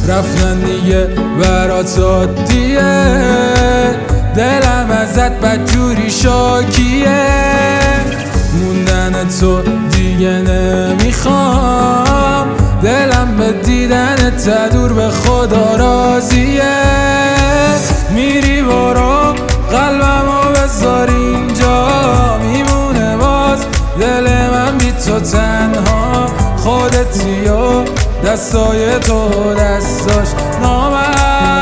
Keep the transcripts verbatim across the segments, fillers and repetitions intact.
رفتن دیگه برات عادیه، دلم ازت بدجوری شاکیه. موندن تو دیگه نمیخوام، دلم به دیدن تدور به خدا راضیه. میری برو قلبمو بذار اینجا، میمونه باز دل من بی تو تنها. خودتی و دستای تو دستاش نامرد،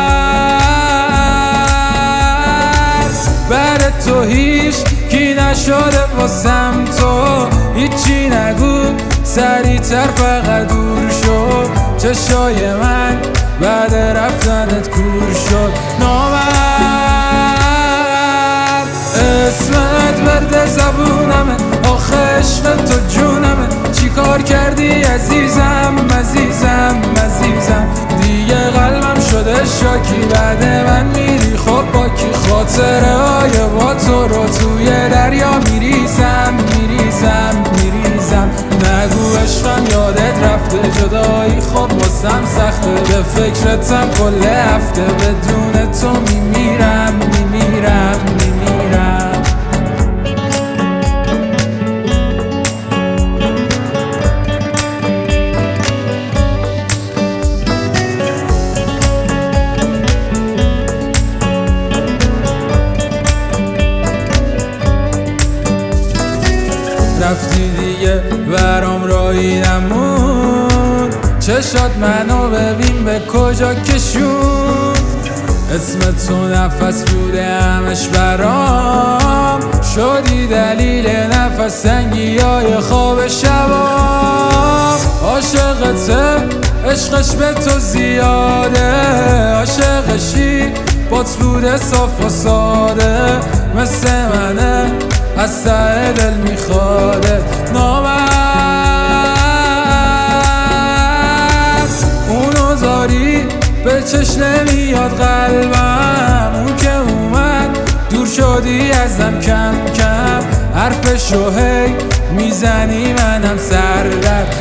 بعد تو هیچ کی نشده واسم تو. هیچی نگو سریعتر فقط دور شد، چشای من بعد رفتنت کور شد. نامرد اسمت ورد زبونمه، آخه عشق تو جونمه. چی کار کردی عزیزم عزیزم عزیزم؟ دیگه قلبم شده شاکی، بعد من میری خب با کی؟ خاطره های با تو رو توی دریا میریزم میریزم میریزم. نگو عشقم یادت رفته، جدایی خب واسم سخته. به فکرتم کل هفته، بدون تو میمیرم میمیرم میمیرم. رفتی دیگه برام راییدمون، چشات منو ببین به کجا کشون. اسم تو نفس بوده همش برام، شدی دلیل نفس تنگی های خواب شبام. عاشقته عشقش به تو زیاده، عاشقشی بات بوده صاف و ساده. مثل منه از ته دل میخواده. نامرد اونو زاری به چش نمیاد قلبم، اون که اومد دور شدی ازم کم کم. حرفشو هی میزنی منم سردرد.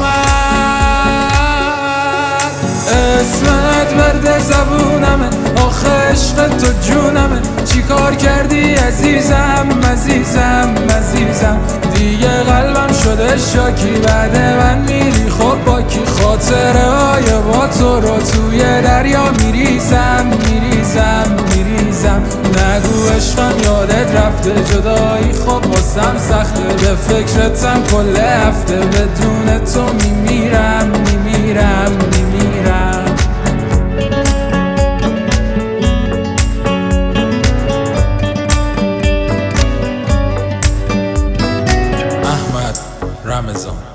نامرد اسمت ورد زبونمه، آخه عشق تو جونمه. چی کار کردی عزیزم عزیزم عزیزم؟ دیگه قلبم شده شاکی، بعد من میری خب با کی؟ خاطره های با تو رو توی دریا میریزم میریزم میریزم. نگو عشقم یادت رفته، جدایی خب واسم سخته. به فکرتم کل هفته، بدون تو میمیرم میمیرم میمیرم. احمد رمضان.